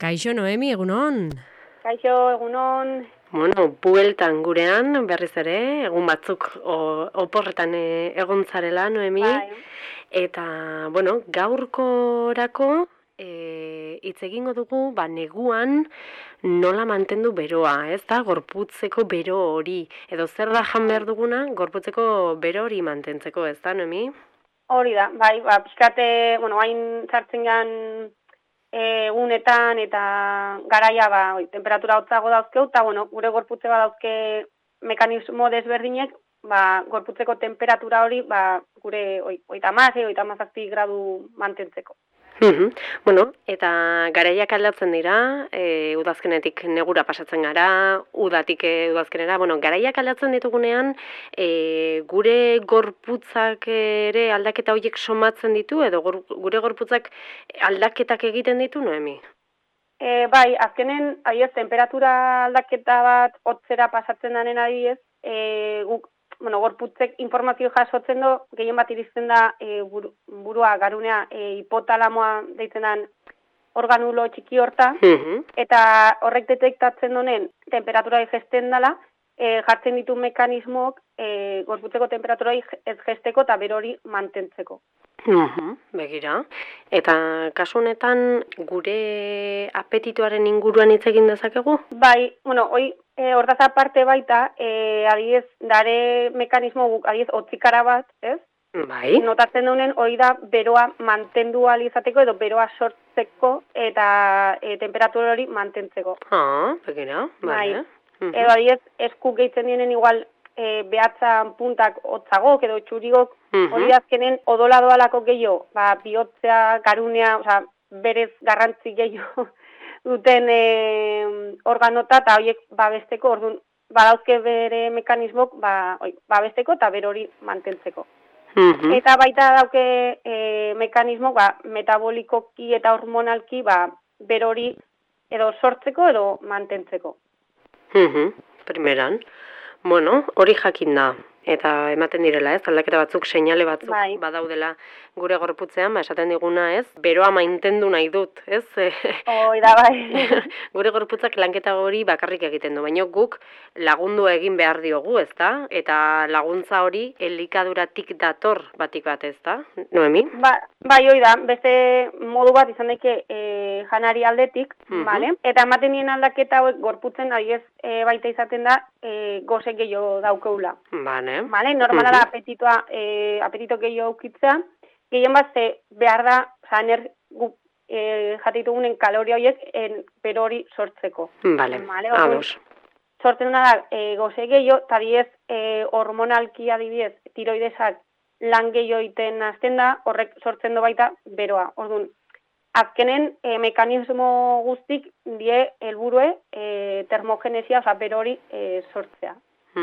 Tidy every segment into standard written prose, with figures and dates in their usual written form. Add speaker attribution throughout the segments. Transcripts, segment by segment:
Speaker 1: Kaixo Noemi, egunon?
Speaker 2: Kaixo, egunon.
Speaker 3: Bueno, bueltan gurean, berriz ere, egun batzuk oporretan egon zarela, Noemi.
Speaker 2: Bai.
Speaker 3: Eta, bueno, gaurkorako hitz egingo dugu, neguan nola mantendu beroa, ez da? Gorputzeko bero hori. Edo zer da jan behar duguna, gorputzeko bero hori mantentzeko, ez da, Noemi?
Speaker 2: Hori da, bai, pixkate, hain sartzen gan egunetan eta garaia, temperatura hotzago dauzkeu, eta, gure gorputze dauzke mekanismo desberdinek, gorputzeko temperatura hori, gure 37 gradu mantentzeko.
Speaker 3: Bueno, eta garaiak aldatzen dira, udazkenetik negura pasatzen gara, udatik udazkenera, garaiak aldatzen ditugunean, gure gorputzak ere aldaketa horiek somatzen ditu, edo gure gorputzak aldaketak egiten ditu, Noemi?
Speaker 2: Bai, azkenen, temperatura aldaketa bat hotzera pasatzen denen adiez, guk, gorputzek informazio jasotzen du, gehien bat iristen da burua, garunea, hipotalamoa deitzen den organulo txiki horta, eta horrek detektatzen donen temperatura jesten dela, jartzen ditu mekanismok gorputzeko temperatura ez jesteko eta berori mantentzeko.
Speaker 3: Begira. Eta kasu honetan gure apetituaren inguruan hitz egin dezakegu?
Speaker 2: Bai, hortaz aparte baita, adibidez, dare mekanismo guk, adibidez, otzikara bat, ez?
Speaker 3: Bai.
Speaker 2: Notatzen duenen, hori da, beroa mantendu alizateko, edo beroa sortzeko, eta temperatura hori mantentzeko.
Speaker 3: Begira, bai.
Speaker 2: Edo adibidez, esku gehitzen dienen igual, behatzan puntak hotzagok edo txurigok, hori azkenen odola doalako gehiago, bihotzea, garunea, berez garrantzi gehiago duten organota, eta horiek babesteko, orduan, badauzke bere mekanismok, babesteko eta bero hori mantentzeko. Eta baita dauke mekanismok, metabolikoki eta hormonalki, bero hori edo sortzeko edo mantentzeko.
Speaker 3: Primeran. Bueno, hori jakin da. Eta ematen direla, ez, aldaketa batzuk, seinale batzuk badaudela gure gorputzean, esaten diguna, ez, beroa mantendu nahi dut, ez?
Speaker 2: Hoi da, bai.
Speaker 3: Gure gorputzak lanketa hori bakarrik egiten du, baina guk lagundu egin behar diogu, ez da? Eta laguntza hori elikaduratik dator batik bat, ez da? Noemi?
Speaker 2: Bai, hoi da, beste modu bat izan daike janari aldetik, bale? Eta ematen nien aldaketa hauek gorputzen, adiez, baita izaten da, goze gehiago daukeula. Bale, normala da apetito gehiago aukitzea, gehien bat behar da, guk jatitugunen kaloria horiek bero hori sortzeko.
Speaker 3: Bale, ados.
Speaker 2: Sortzen da, goze gehiago, eta diez hormonalki adibidez, tiroidesak lan gehiago iten azten da, horrek sortzen du baita beroa. Orduan, azkenen mekanismo guztik die helburue termogenesia, bero hori sortzea.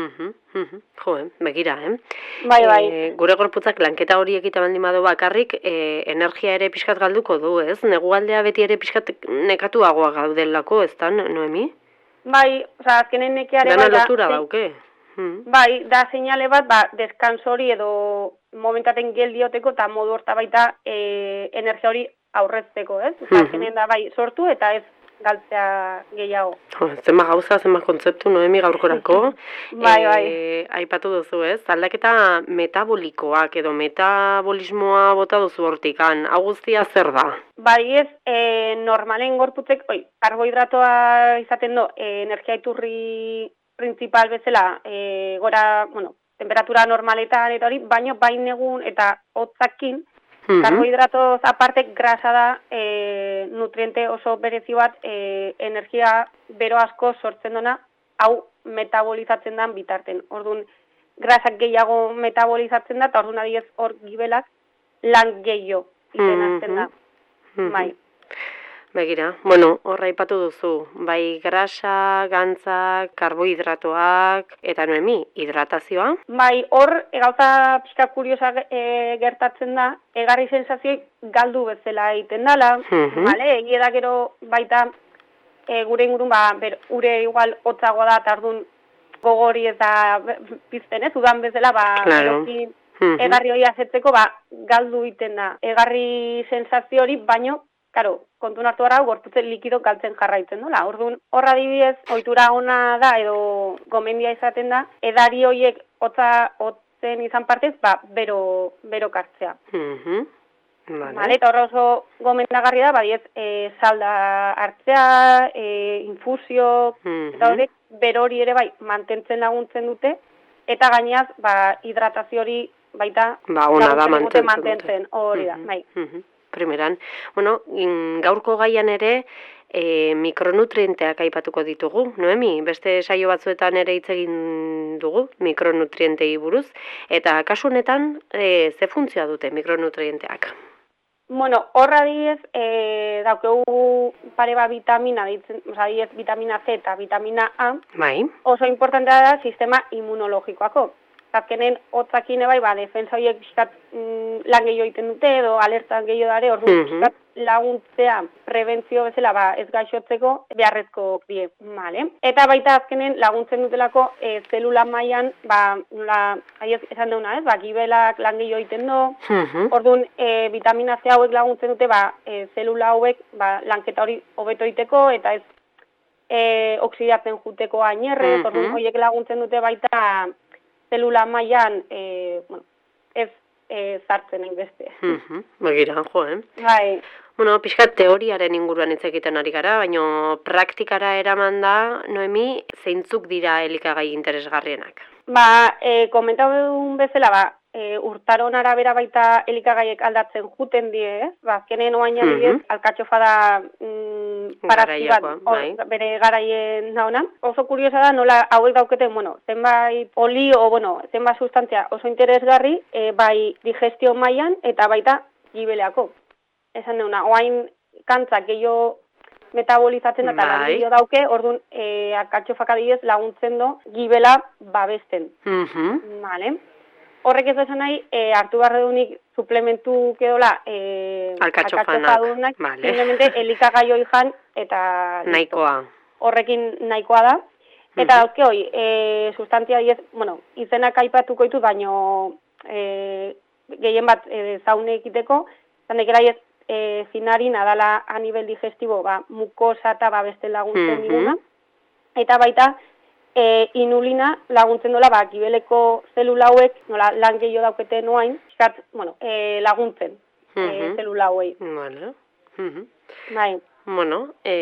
Speaker 3: Begira,
Speaker 2: Bai.
Speaker 3: Gure gorputzak lanketa hori egiten baldin badu bakarrik, energia ere pixkat galduko du, ez? Negualdea beti ere pixkat nekatuagoa gaudelako, ez da, Noemi?
Speaker 2: Bai, azkenen nekeare
Speaker 3: dana lotura dauke.
Speaker 2: Bai, da seinale bat, deskanso hori edo momentaten geldioteko eta modu horta baita energia hori aurrezteko, ez? Azkenen da bai sortu eta ez galtzea gehiago.
Speaker 3: Zenba gauza, zenba kontzeptu, Noemi, gaurkorako.
Speaker 2: Bai.
Speaker 3: Aipatu duzu, ez? Aldaketa metabolikoak edo metabolismoa bota duzu hortikan. Hau guztia zer da?
Speaker 2: Bai ez, normalen gorputzek, karbohidratoa izaten do, energia iturri principal bezala, temperatura normaletan eta hori, baino bain egun eta hotzakin, karbohidratoz aparte grasa da nutriente oso berezi bat energia bero asko sortzen dona, hau metabolizatzen den bitarten. Orduan, grasak gehiago metabolizatzen da, eta orduan adiez hor gibelak lan gehiago iten azten da. Bai.
Speaker 3: Begira, horra aipatu duzu, bai grasa, gantzak, karbohidratoak, eta Noemi, hidratazioa?
Speaker 2: Bai, hor, gauza pixka kuriosa gertatzen da, egarri sensazioik galdu bezala egiten dela, egia da gero baita gure ingurun, ure igual hotzagoa da, eta orduan gogori eta pizten ez, udan bezala, egarri hori azetzeko, galdu egiten da. Egarri sensazio hori, baino Karo, kontun hartu gara, gorputzen likido galtzen jarraitzen dola. Orduan, horra adibidez, ohitura ona da, edo gomendia izaten da, edari horiek hotzen izan partez, bero kartzea. Vale, eta horra oso gomendagarri da, badiez, salda hartzea, infusio, eta horiek, bero hori ere bai, mantentzen laguntzen dute, eta gainaz, hidratazio hori baita,
Speaker 3: ona da
Speaker 2: mantentzen, hori da, bai.
Speaker 3: Primeran. Bueno, gaurko gaian ere mikronutrienteak aipatuko ditugu, Noemi? Beste saio batzuetan ere hitz egin dugu mikronutrientei buruz, eta kasu honetan ze funtzioa dute mikronutrienteak?
Speaker 2: Bueno, horra adibidez, daukegu pare bat vitamina, adibidez vitamina C eta vitamina A, oso importantea da sistema immunologikoako. Azkenen, hotzakin bai, defensa horiek pixkat lan gehiago egiten dute, edo alertan gehiago dare, orduan pixkat laguntzea prebentzio bezala ez gaixotzeko beharrezko die. Vale. Eta baita azkenen laguntzen dutelako zelula mailan, esan deuna, gibelak lan gehiago egiten du, orduan vitamina C hauek laguntzen dute, zelula hauek lanketa hori hobeto egiteko, eta ez oksidatzen juteko ainerrez, orduan horiek laguntzen dute baita zelula mailan ez zartzen beste.
Speaker 3: Begira,
Speaker 2: Bai.
Speaker 3: Bueno, pixkat teoriaren inguruan hitz egiten ari gara, baina praktikara eraman da, Noemi, zeintzuk dira elikagai interesgarrienak?
Speaker 2: Komentau duen bezala, urtaron arabera baita elikagaiek aldatzen juten die, azkenen oain adibidez, alkatxofa da parazki bat, bere garaien dauna. Oso kuriosa da, nola hauek dauketen, zenbait oli zenbait sustantzia oso interesgarri, bai digestio mailan eta baita gibeleako. Esan deuna, oain kantzak gehiago metabolizatzen eta lan gehiago dauke, orduan alkatxofak adibidez laguntzen do gibela babesten. Vale. Horrek ez esan nahi, hartu behar dunik suplementu kedola alkatxofa dunak, simplemente elikagai hoi jan eta
Speaker 3: nahikoa.
Speaker 2: Horrekin nahikoa da. Eta dauzke hoi, sustantzia diez, izenak aipatuko ditu, baino gehien bat zaune ekiteko, zandekera diez, finarina dala a nivel digestibo, mukosa eta babesten laguntzen diguna, eta baita, inulina laguntzen dola, gibeleko zelula hauek, nola lan gehiago daukete noain, laguntzen zelula hauei. Bai.
Speaker 3: Bueno,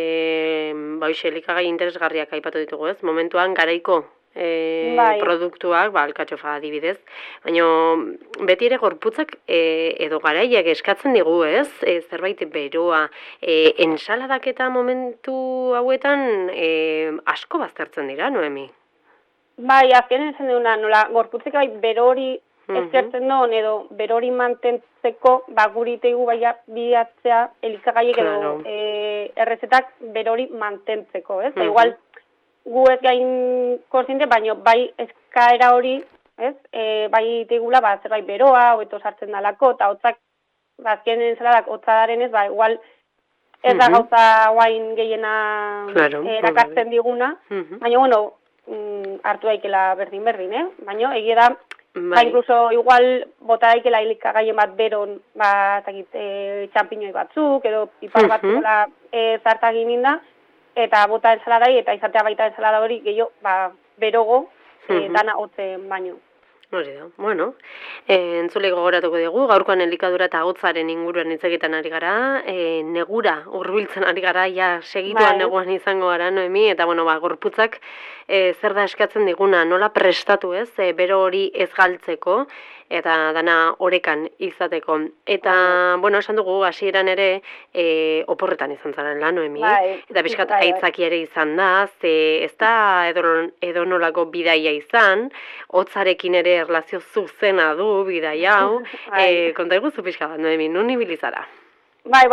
Speaker 3: elikagai interesgarriak aipatu ditugu ez, momentuan garaiko produktuak, alkatxofa adibidez, baina beti ere gorputzak edo garaiak eskatzen digu ez, zerbait beroa, ensaladak eta momentu hauetan asko baztertzen dira, Noemi?
Speaker 2: Bai, azkenen esan duguna, nola gorputzek bero hori eskertzen duen edo bero hori mantentzeko guri teigu bilatzea elikagaiek edo errezetak bero hori mantentzeko, ez? Igual gu ez gain konsiente, baina bai eskaera hori, ez? Bai teigula zerbait beroa, hobeto sartzen dalako, eta hotzak, azkenen ensaladak hotzadaren ez, igual ez da gauza guain gehiena erakartzen diguna, baina, hartu daikela berdin, baina egia da, incluso igual bota daikela elikagaien bat beron, txampiñoi batzuk, edo pipar batzuk zartagin inda, eta bota ensaladai, eta izatea baita ensalada hori gehiago, berogo, dana hotzen baino.
Speaker 3: Hori da, bueno, entzule gogoratuko dugu, gaurkoan elikadura eta hotzaren inguruan hitz egiten ari gara, negura hurbiltzen ari gara, segituan neguan izango gara, Noemi, eta gorputzak zer da eskatzen diguna, nola prestatu ez, bero hori ez galtzeko, eta dana orekan izateko. Eta, esan dugu, hasieran ere oporretan izan zaren lan, Noemi, eta pixkat aitzaki ere izan da, ez da edo nolako bidaia izan, hotzarekin ere erlazio zuzena du bidaia hau, konta eguzu pixka bat, Noemi, nun ibilizara?
Speaker 2: Bai,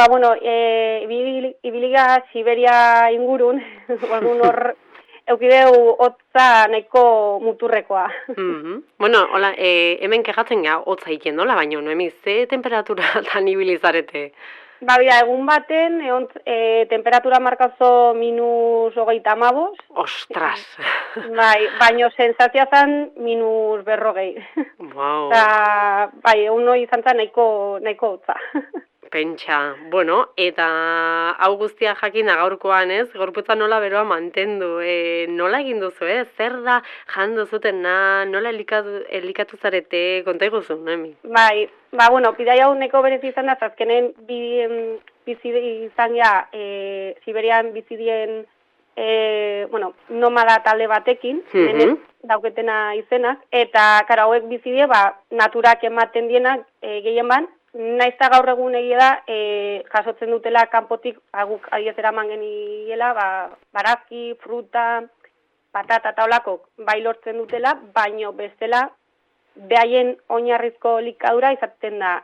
Speaker 2: ibiliga Siberia ingurun, hor eukideu hotza nahiko muturrekoa.
Speaker 3: Hola, hemen kejatzen ga hotza egiten dola, baina Noemi, ze temperatura tan ibilizarete?
Speaker 2: Egun baten, temperatura markazo -30.
Speaker 3: Ostras!
Speaker 2: Baina sensazioa zen -40.
Speaker 3: Wow!
Speaker 2: Egun hori izan zen nahiko hotza.
Speaker 3: Pentsa, bueno, eta hau guztia jakin gaurkoan ez, gorputza nola beroa mantendu, nola egin duzu, zer da jan duzutena, nola elikatu zarete, konta iguzu, Noemi?
Speaker 2: Bai, bueno, bidaia hau neko berez izan da, azkenen bizi izan ja, Siberian bizi dien, bueno, nomada talde batekin, hemen dauketena izenak, eta karo hauek bizi die, naturak ematen dienak gehien ban, naiz eta gaur egun egia da, jasotzen dutela kanpotik, guk adiez eraman geniela, barazki, fruta, patata eta olako, bai lortzen dutela, baino bestela, behaien oinarrizko likadura izaten da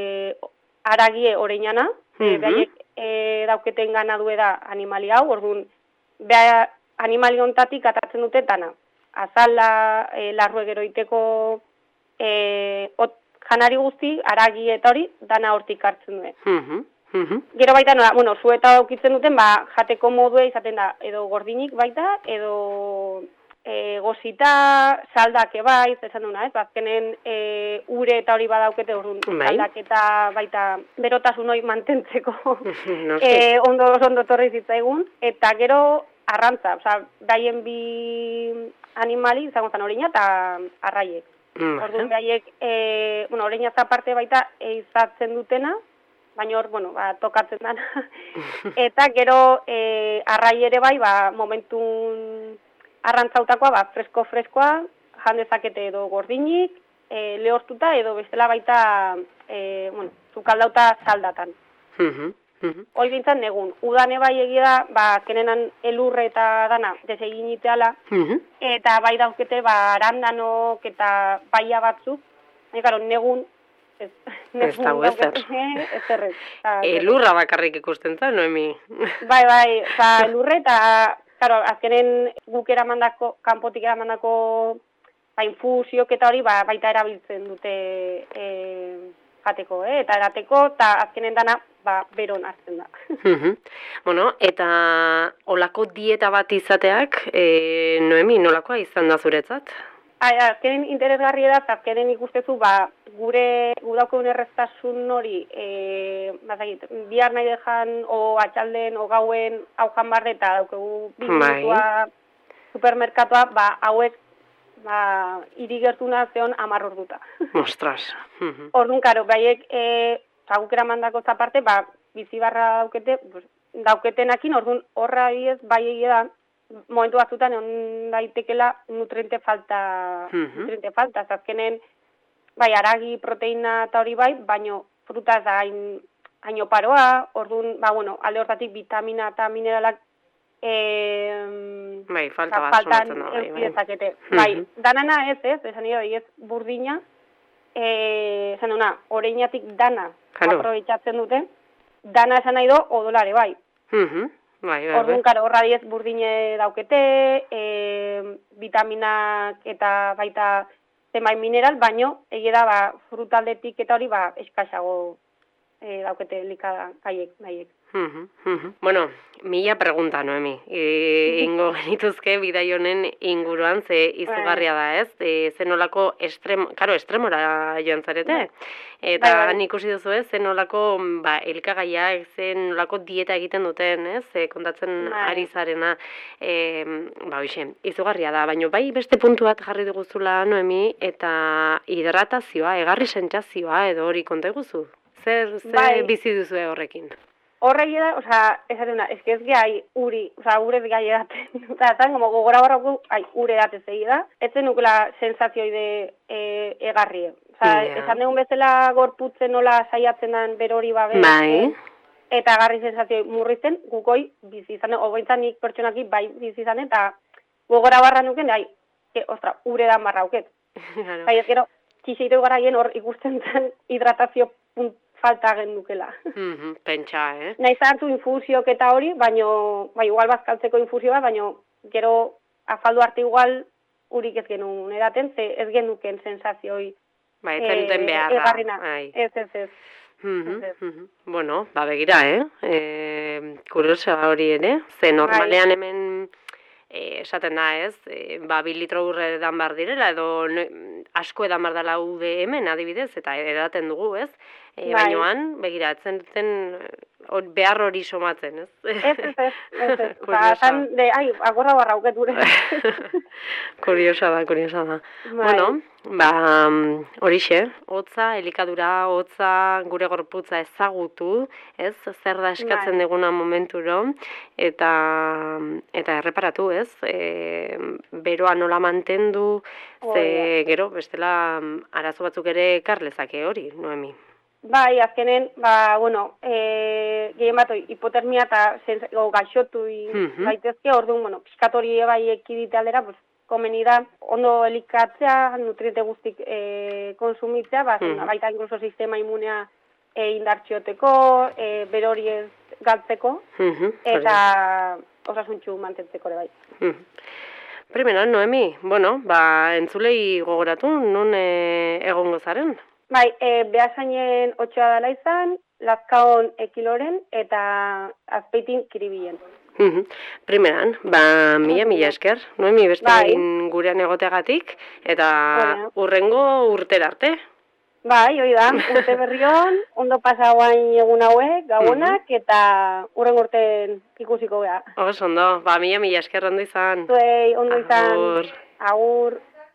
Speaker 2: aragie oreinana, behaiek dauketen ganadue da animali hau, orduan, beha animali ontatik atatzen dute dana. Azala, larrue gero iteko janari guzti, aragi eta hori, dana hortik hartzen duen. Gero baita nola, bueno, zueta daukitzen duten, jateko modue izaten da, edo gordinik baita, edo gozita, saldak ebaiz, esan duna, ez? Azkenen ure eta hori badaukete, orduan, saldak eta baita berotasun hori mantentzeko ondo torri zitzaigun, eta gero arrantza, oza, daien bi animali, izango zen oreina eta arraiek. Orduan, behaiek, bueno, oreina aparte baita izatzen dutena, baina hor, bueno, tokatzen dana. Eta gero arrai ere bai, momentun arrantzautakoa, freskoa, jan dezakete edo gordinik, lehortuta edo bestela baita, bueno, zukaldauta saldatan. Hoi bintzat negun, udane bai egia da, kenenan elurre eta dana desegin iteala, eta bai daukete, arandanok eta baia batzuk, negun,
Speaker 3: ez dago ezer.
Speaker 2: Ez errez.
Speaker 3: Elurra bakarrik ikusten zen, Noemi?
Speaker 2: Bai, elurre eta, claro, azkenen guk eramandako, kanpotik eramandako infusiok eta hori baita erabiltzen dute jateko, eta erateko, eta azkenen dana beron hartzen da.
Speaker 3: Bueno, eta olako dieta bat izateak, Noemi, nolakoa izan da zuretzat?
Speaker 2: Azkenen interesgarri da, azkenen ikustezu, gure daukeun erreztasun hori, bihar nahi dejan, o atxalden, o gauen, hau jan barre, eta daukegu minutua supermerkatoa, hauek, hiri gertuna zeon 10 orduta.
Speaker 3: Ostras.
Speaker 2: Orduan, karo, behaiek, guk eramandako aparte, bizi barra dauketenakin, orduan, horra diez, bai egia da, momentu batzutan egon daitekela nutriente falta, azkenen, aragi, proteina eta hori bai, baino fruta ez da hain oparoa, orduan, bueno, alde hortatik vitamina eta mineralak
Speaker 3: faltan
Speaker 2: euskidezakete. Danana ez, esan nire, ez burdina, esan duna, oreinatik dana aprobetxatzen dute, dana esan nahi do, odolare bai. Orduan, horra diez burdine daukete, vitaminak eta baita zenbait mineral, baino, egia da, frutaldetik eta hori, eskaxago daukete likada nahiek.
Speaker 3: Bueno, 1000 pregunta, Noemi. Ingo genituzke bidai honen inguruan, ze izugarria da, ez? Zenolako estremora joan zarete. Eta nik ikusi duzu, ez? Zenolako elikagaiak, zenolako dieta egiten duten, ez? Kontatzen ari zarena. Izugarria da, baina bai beste puntu bat jarri duguzula, Noemi, eta hidratazioa, egarri sentsazioa, edo hori konta eguzu? Zer bizi duzu horrekin?
Speaker 2: Horregi da, esatena, ez gai uri, urez gai edaten, eta gogora barrako, ure edatez egi da, ez zenukela sensazioi de egarrie. Esan dugun bezala gorputzen nola saiatzen den berori babe, eta egarri sensazioi murrizten, gukoi bizi izan, obointzan nik pertsonaki bai bizi izan, eta gogora barra nuken, ure dan barra auket. Ez gero, txiseitu gara hor ikusten zen hidratazio falta gendukela.
Speaker 3: Pentsa,
Speaker 2: Naiz hartu infusiok eta hori, baino, igual bazkaltzeko infusio bat, baino, gero afaldu arte igual urik ez genuen edaten, ze ez genuken sensazioi
Speaker 3: zenuten beharra.
Speaker 2: Egarrina. Ez.
Speaker 3: Bueno, begira, kuriosa hori ere, ze normalean hemen esaten da, ez? 2 litro urre edan bar direla, edo asko edan bar dela UDM, adibidez, eta edaten dugu, ez? bainoan, begiratzen duten behar hori somatzen, ez?
Speaker 2: Ez. Agorra barra auket gure.
Speaker 3: Kuriosa da. Bueno, horixe, hotza, elikadura, hotza, gure gorputza ezagutu, ez? Zer da eskatzen deguna momenturo, eta erreparatu, ez? Beroa nola mantendu, gero, bestela arazo batzuk ere ekar lezake hori, Noemi.
Speaker 2: Bai, azkenen, gehien bat, hipotermia eta gaixotu gaitezke, orduan, pixkat hori bai ekidite aldera, komeni da, ondo elikatzea, nutriente guztik konsumitzea, baita inkluso sistema immunea indartxioteko, bero hori ez galtzeko, eta osasuntxu mantentzeko ere bai.
Speaker 3: Primera, Noemi, entzulei gogoratu, nun egongo zaren?
Speaker 2: Bai, behasainen 8 dela izan, Lazkaon Ekiloren eta Azpeitin Kiribilen.
Speaker 3: Primeran, mila esker, Noemi beste egin gurean egoteagatik, eta urrengo urtera arte.
Speaker 2: Bai, hori da, urte berrion, ondo pasa guain egun hauek, gabonak, eta urrengo urten ikusiko beha.
Speaker 3: Ondo, mila esker ondo izan.
Speaker 2: Zuei, ondo izan. Agur.